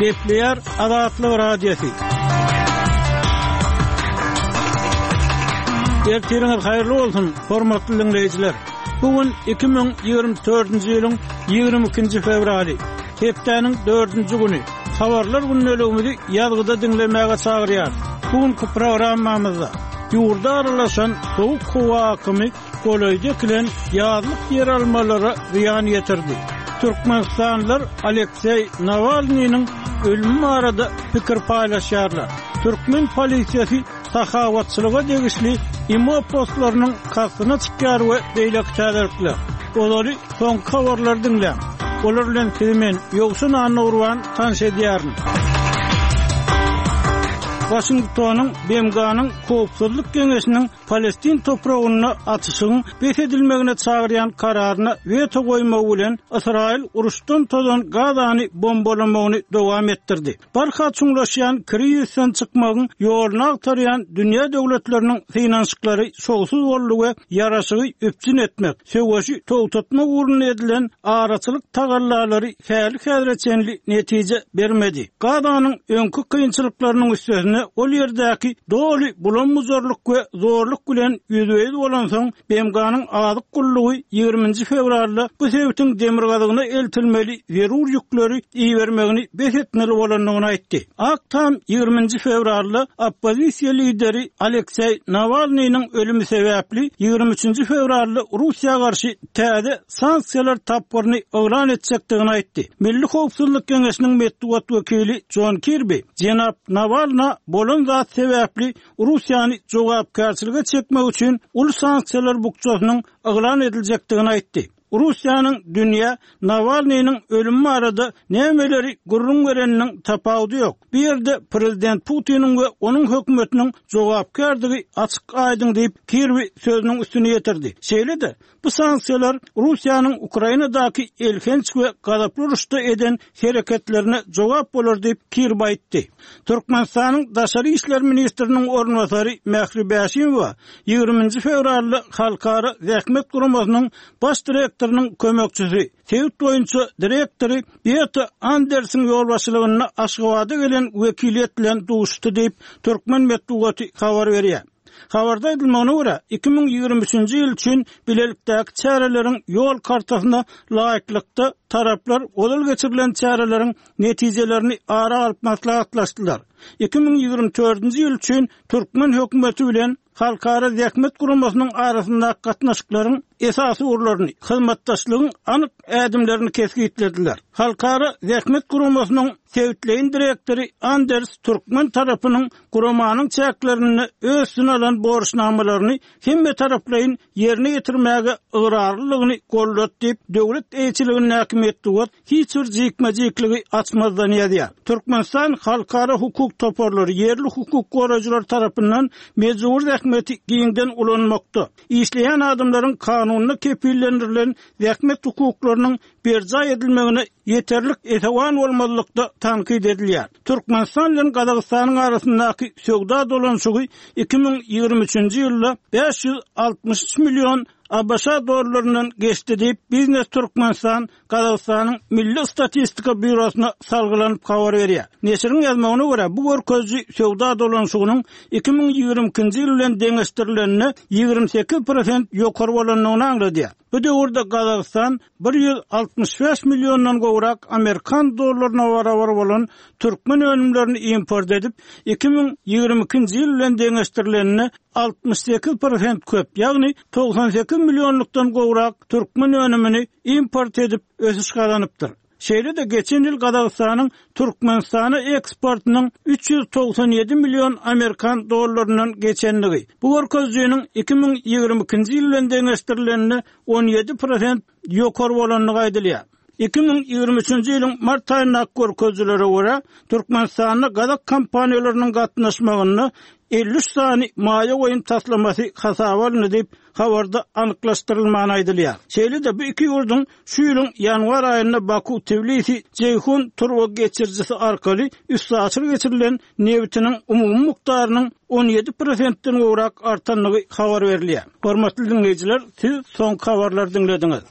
Gepleyer Azatlyk Radiosu. Ertiriňiz haýyrly bolsun, hormatly dinleýijiler. Bugün 2024-nji ýylyň 22-nji fevraly, hepdeniň 4-nji güni. Habarlar günnäligimizi ýazgyda dinlemäge çagyrýar. Bugünkü programmamyzda ýurda aralaşan sowuk howa akymy golaýda kilen ýazlyk ýer almalary ziýan ýetirdi. Türkmenistanlylar Aleksey Navalnyň ölümi arada pikir paýlaşýarlar. Türkmen polisiýasy sahawatçylyga degişli imo postlarynyň kasyna çykýar we beýle çäderler. Olary soňky habarlar dinlän. Olar bilen filmen ýogsun anurwan tanış edýärmi? Washingtonyň BMG-nyň Howpsuzlyk Geňeşiniň Palestin topragyna atyşygyň besedilmegine çagyrýan kararyna veto goýmak bilen Israil uruşdan tozan Gazany bombalamagyny dowam etdirdi. Barha çuňlaşýan krizisden çykmagyň ýoluna agtarýan dünýä döwletleriniň finansyklary şowsuz bollugy ýaraşygy öpçün etmek, söwüşi togtatmak ugruna edilen araçylyk tagallalary häli-häzreçenli netije bermedi. Gazanyň öňkü kynçylyklarynyň üstüne ol ýerdäki doly bulanmazarlyk we zorluk bilen ýüzüýe bolan soň BMG-nyň azyk gullugy 20-nji fevralda bu sebäpden demir gazygyna eltilmeli zerur ýükleri iýermegini besetmeli bolanlygyny aýtdy. Aktam 20-nji fevralda oppozisiýa lideri Aleksey Navalnyň ölümi sebäpli 23-nji fevralda Russiýa garşy täze sanksiýalar tapgyryny elan etjekdigini aýtdy. Milli Howpsuzlyk Geňeşiniň medeniýet wekili John Kirby, jenap Navalny bolan zat sebäpli Russiýany jogapkärçiligi çekmek üçin ul sanksiýalar bukçasynyň elan ediljekdigini aýtdy. Russiýanyň dünýä Navalnyň ölümi arada nämeleri gurrun bereniň tapawdy ýok. Bu ýerde prezident Putiniň we onuň hökümetiniň jogapkärligi açyk aýdyn diýip Kirby sözüniň üstüne ýetirdi. Şeýle-de bu sanksiýalar Russiýanyň Ukrainadaky elkenç we gazaply uruşda eden hereketlerine jogap bolar diýip Kirby aýtdy. Türkmenistanyň daşary işler ministriniň ornwasary Mähri Bäşimowa 20-nji fevralda Halkara Zähmet guramasynyň baş direktorunun kömekçisi, Tewt boýunça direktori Beata Anderson ýolbaşçylygyna Aşgabatda gelen wekiliýet bilen duşdy diýip Türkmen medeniýeti habar berýär. Habarda edilmegine görä 2023-nji ýyl üçin bilelikdäki çäreleriň ýol kartasyna laýyklykda taraplar olal geçirilen çäreleriň netijelerini ara alyp maslahatlaşdylar. 2024-nji ýyl üçin Türkmen hökümeti bilen Halkara Zähmet guramasynyň arasynda gatnaşyklaryň esasy urlaryny, hyzmatdaşlygyň anyk ädimlerini kesgitlediler. Halkara Zähmet guramasynyň Tewtleýin direktori Anders Türkmen tarapynyň guramanyň çäklerini özüne alan borçnamalaryny hemme taraplaryň ýerine ýetirmäge ygyrarlylygyny gollat diýip döwlet eýçiliginiň häkimetdiňi hiç bir jikmejikliги açmazdan ýazýar. Türkmenistan halkara hukuk toparlary ýerli hukuk goraýjylar tarapyndan mejbur zähmeti giňden ulanmakda. Işleýän adamlaryň kanunyna kepillendirilen zähmet hukuklarynyň berja edilmegine yeterlik etewan bolmazlykda tankid edilýär. Türkmenistan bilen Gazagystanyň arasyndaky söwda dolanşygy 2023-nji ýylda 563 milyon ABŞ dolarlarynyň geçdi diýip Biznes Türkmenistan Gazagystanyň Milli Statistika Bürosuna salgylanyp habar berýär. Neşiriň ýazmagyna görä bu görkezji söwda dolanşygynyň 2022-nji ýyl bilen deňeşdirilenine 28% ýokary bolanlygyny aňladýar. Bu döwürde Gazagistan 165 milyondan gowrak Amerikan dollarına barabar bolan Türkmen önümlerini import edip 2022-nji ýyl bilen deňeşdirilenine 68% köp, ýagny 98 milyonlukdan gowrak Türkmen önümini import edip ösüş gazanypdyr. Şeýle-de geçen ýyl Gazagystanyň Türkmenistana eksportynyň 397 milyon Amerikan dollarynyň geçenligi. Bu görkezjiniň 2022-nji ýyl bilen deňeşdirilenine 17% ýokary bolanlygy aýdylýar. 2023-nji ýylyň mart aýyna görkezlere görä Türkmenistanda gazak kompaniýalarynyň gatnaşmagyny 53 sany maýa goýun taslamasy hasaba alındy diýip habarda anyklaşdyrylmagyny aýdylýar. Şeýle-de bu iki ýurdun şu ýylyň ýanwar aýynda Baku, Tbilisi, Ceyhun turwa geçirjisi arkaly üst aşyr geçirilen nebitiniň umumy mukdarynyň 17%-den gowrak artanlygy habar berilýär. Hormatly dinleýijiler, siz soňky habarlary dinlediňiz.